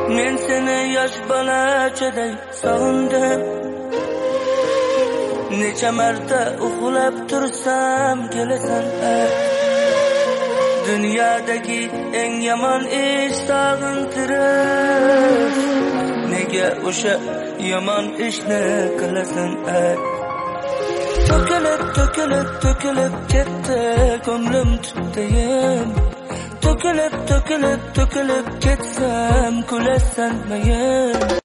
Men seni yosh bolachaday sog'indim. Necha marta uxlab tursam kelasan. Dunyodagi eng yomon ish sog'intirish. Nega o'sha yomon ishni qilasan? To'kilib ketdi ko'nglim tutdayim. To'kilib ketsam kulasan mayin.